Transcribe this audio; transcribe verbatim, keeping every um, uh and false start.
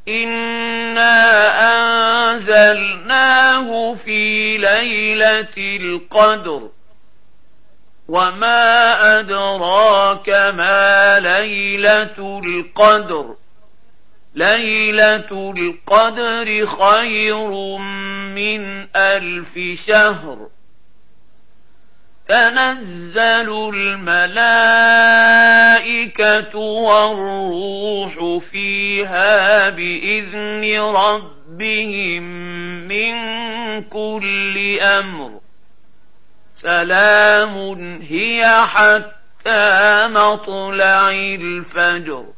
إِنَّا أَنزَلْنَاهُ فِي لَيْلَةِ الْقَدْرِ وَمَا أَدْرَاكَ مَا لَيْلَةُ الْقَدْرِ لَيْلَةُ الْقَدْرِ خَيْرٌ مِّنْ أَلْفِ شَهْرٍ تَنَزَّلُ الْمَلَائِكَةُ وَالرُّوحُ فِيهَا بِإِذْنِ رَبِّهِم مِّن كُلِّ أَمْرٍ سَلَامٌ هِيَ حَتَّىٰ مَطْلَعِ الْفَجْرِ